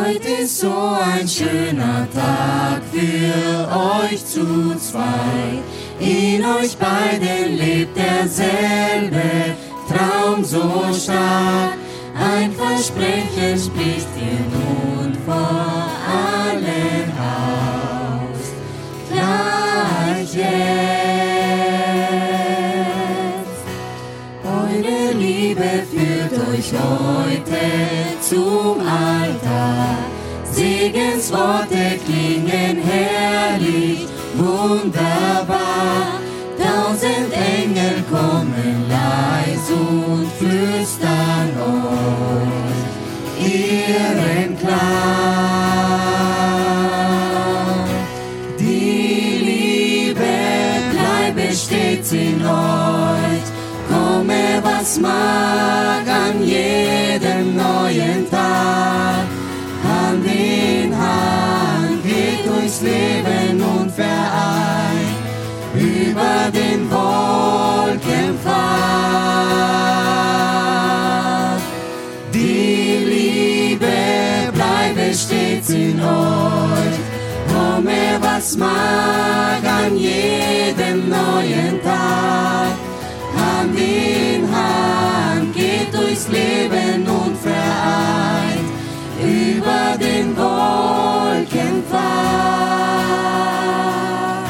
Heute ist so ein schöner Tag für euch zu zweit. In euch beiden lebt derselbe Traum so stark. Ein Versprechen spricht ihr nun vor allen aus. Gleich jetzt. Eure Liebe führt euch heute zum Altar. Segensworte klingen herrlich, wunderbar. 1000 Engel kommen leis und flüstern euch ihren Klang. Die Liebe bleibe stets in euch, komme was mag an jedem neuen Tag. Hand in Hand geht durchs Leben und vereint über den Wolken fahrt. Die Liebe bleibe stets in euch, komme was mag an jedem neuen Tag. Hand in Hand geht durchs Leben und vereint über den Wolken fahrt.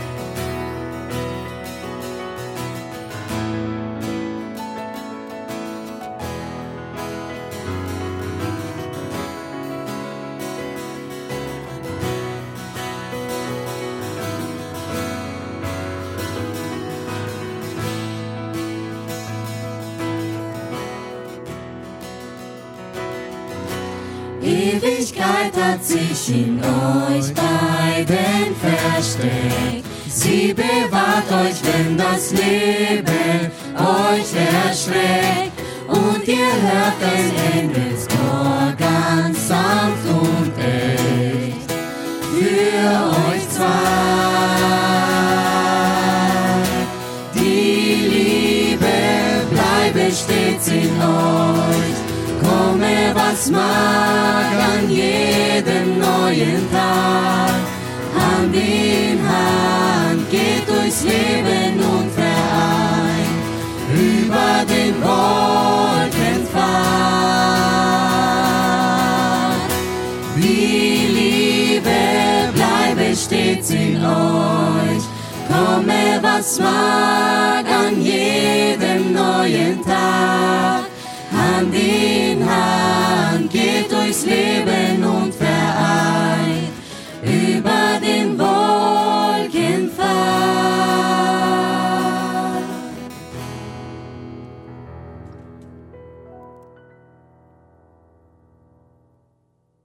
Ewigkeit hat sich in euch beiden versteckt. Sie bewahrt euch, wenn das Leben euch erschreckt. Und ihr hört des Engels Chor ganz sanft und echt für euch zwei. Die Liebe bleibe stets in euch, komme was mag an jedem neuen Tag. Hand in Hand geht durchs Leben und vereint über den Wolken fahrt. Die Liebe bleibe stets in euch, komme was mag an jedem neuen Tag. Hand in Hand geht durchs Leben